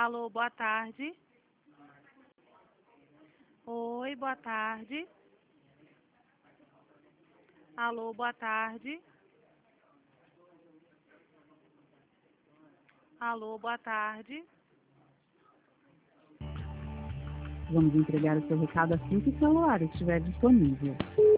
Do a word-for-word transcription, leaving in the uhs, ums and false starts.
Alô, boa tarde. Oi, boa tarde. Alô, boa tarde. Alô, boa tarde. Vamos entregar o seu recado assim que o celular estiver disponível.